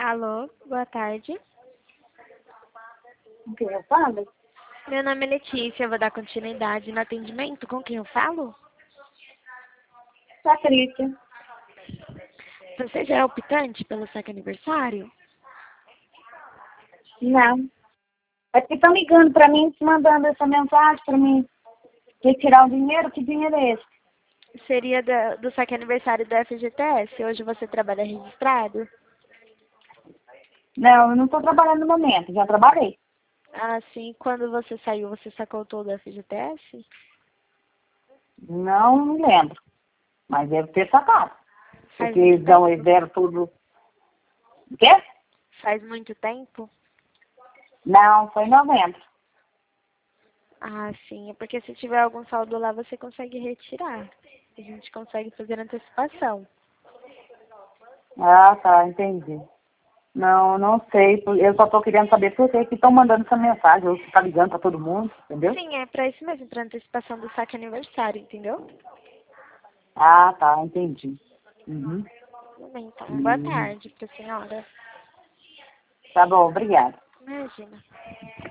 Alô, boa tarde. Com quem eu falo? Meu nome é Letícia, eu vou dar continuidade no atendimento. Com quem eu falo? Patrícia. Você já é optante pelo seu aniversário? Não. É que estão ligando para mim, mandando essa mensagem para mim retirar o dinheiro. Que dinheiro é esse? Seria do seu aniversário da FGTS? Hoje você trabalha registrado? Não, eu não estou trabalhando no momento. Já trabalhei. Ah, sim. Quando você saiu, você sacou todo o FGTS? Não me lembro. Mas deve ter sacado. Faz Porque muito eles tempo. deram tudo. O quê? Faz muito tempo? Não, foi em novembro. Ah, sim. É porque se tiver algum saldo lá, você consegue retirar. A gente consegue fazer antecipação. Ah, tá, entendi. Não, não sei. Eu só estou querendo saber por que estão mandando essa mensagem. Ou se tá ligando para todo mundo, entendeu? Sim, é pra isso mesmo, pra antecipação do saque aniversário, entendeu? Ah, tá, entendi. Uhum. Tudo bem, então. Boa Uhum. tarde pra senhora. Tá bom, obrigada. Imagina.